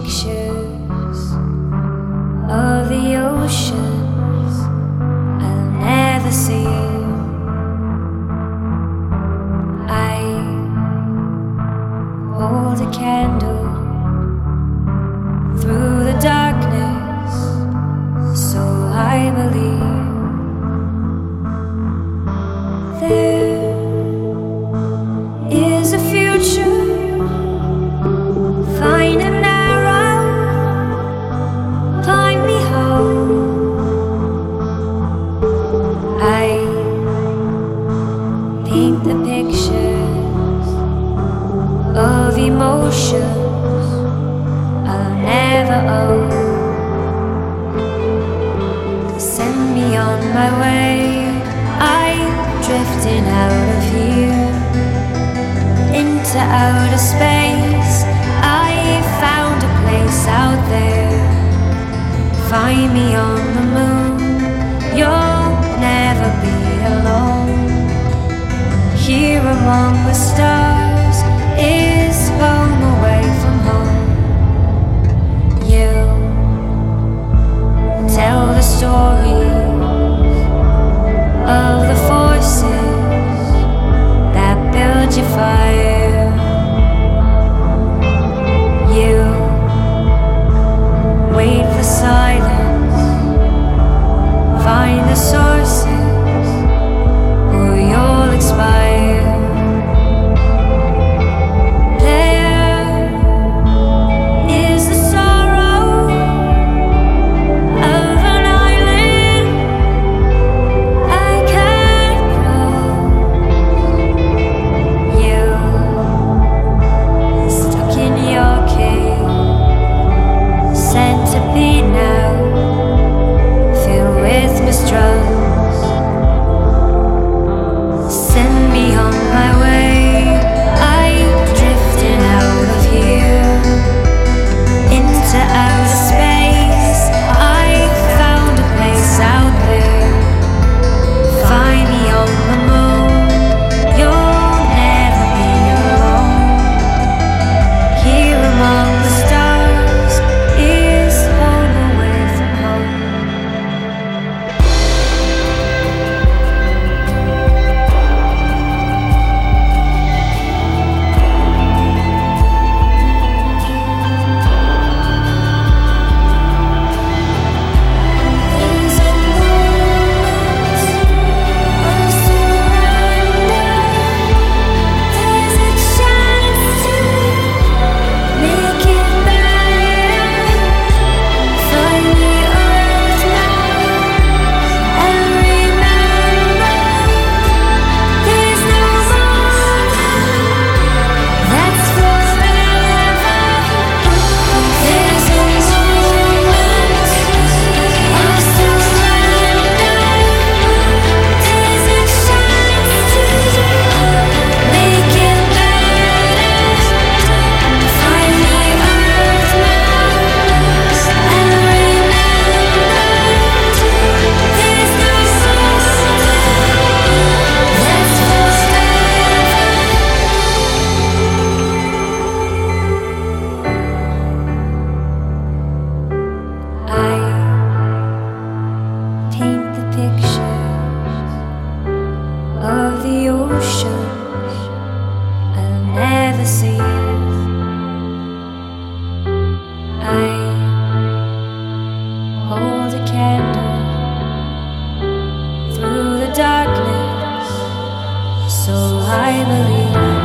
pictures of the oceans I'll never see. I hold a candle through the darkness, so I believe there is a future. Find an arrow, climb me home. I paint the pictures of emotions I'll never own. Send me on my way, I'm drifting out of here into outer space. I found a place out there. Find me on the moon, you'll never be alone. Here among the stars is home away from home. You tell the stories of the forces that build your fire. You wait for silence, find the sources, or you'll expire. There is the sorrow of an island I can't cross. You stuck in your cave, centipede now, filled with mistrust. Send me on my way, I'm drifting out of here into outer space. I found a place out there. Find me on the moon, you'll never be alone. Here among the stars is home away from home. Is it moments of surrender? Is it chance to make it better? Find the earth now and remember, there's no moment that's forever. There's a moment of surrender. Is it chance to make it better? Find the earth now and remember, there's no moment that's forever. I paint the pictures of the oceans I'll never see. I hold a candle through the darkness, so I believe